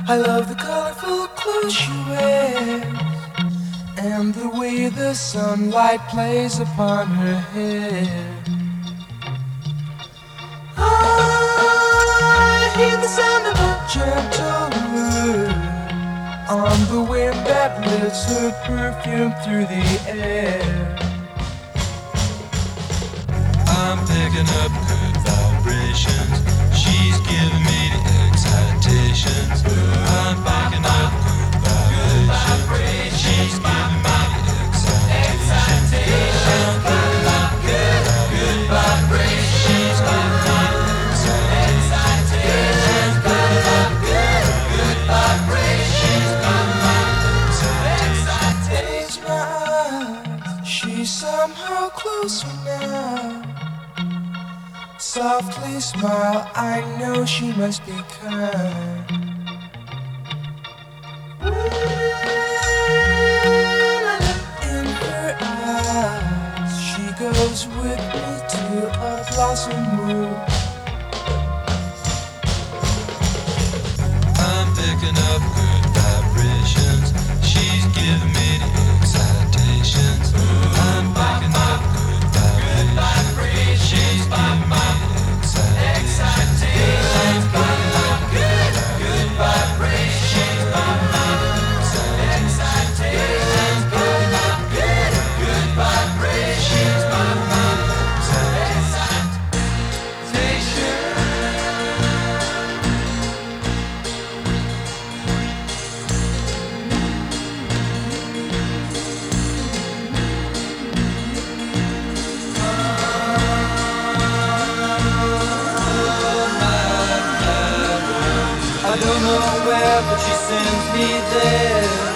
I love the colorful clothes she wears and the way the sunlight plays upon her hair. I hear the sound of a gentle word on the wind that lifts her perfume through the air. I'm picking up good vibrations. She's giving me the excitations. I'm picking up good vibrations. She's giving me the excitations. I'm picking up good vibrations. She's giving me the excitations. I'm picking up good vibrations. She's giving me the excitations. Close my eyes, she's somehow closer now. Softly smile, I know she must be kind. In her eyes, she goes with me to a blossom room. I'm picking up good vibrations. She's giving me the excitations. I'm picking up good vibrations. She's giving me the excitations. I'm picking up good vibrations. She's giving me the excitations. I'm picking up good vibrations. She's giving me the excitations. I don't know where, but she sends me there.